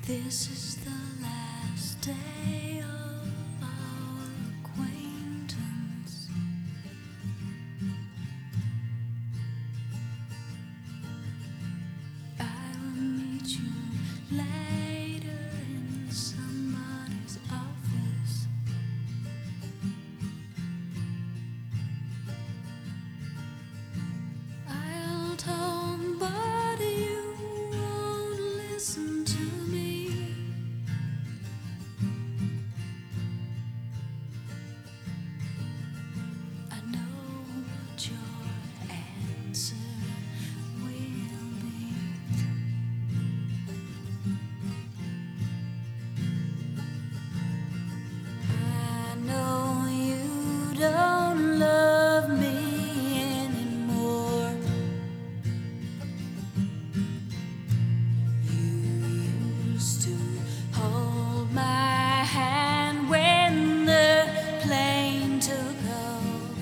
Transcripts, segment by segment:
This is the last day of our acquaintance. I will meet you later in somebody's office. I'll talk, but you won't listen to me. I know what your answer will be. I know you don't love me anymore. You used to hold my hand when the plane took off.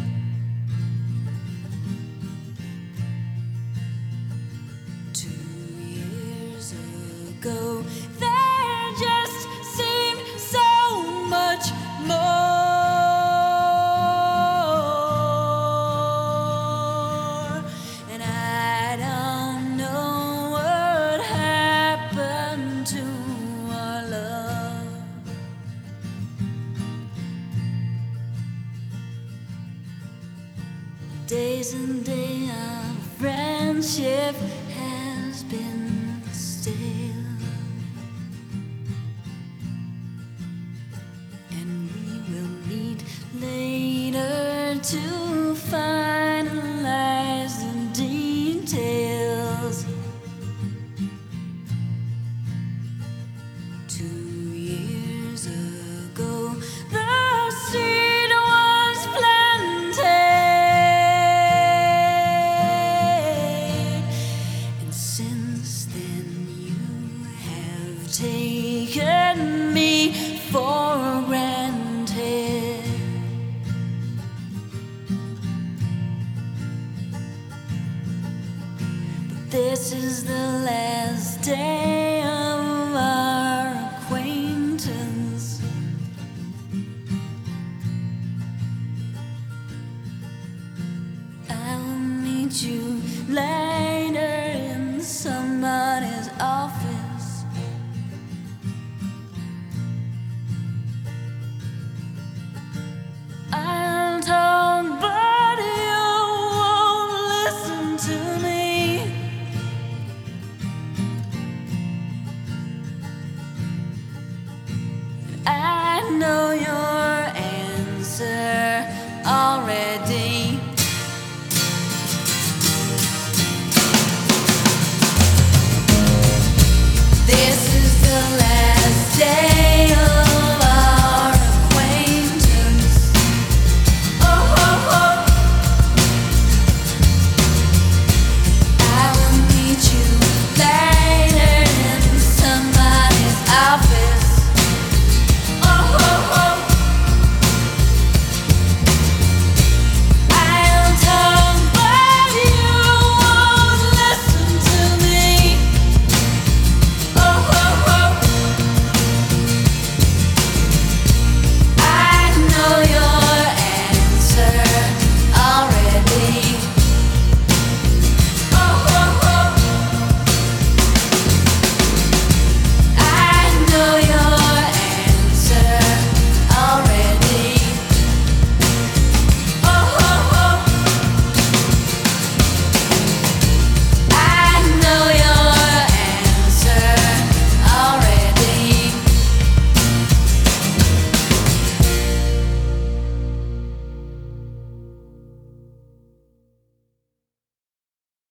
2 years ago, there just seemed so much more. And I don't know what happened to our love. Days and days of friendship has been stale, and we will meet later to find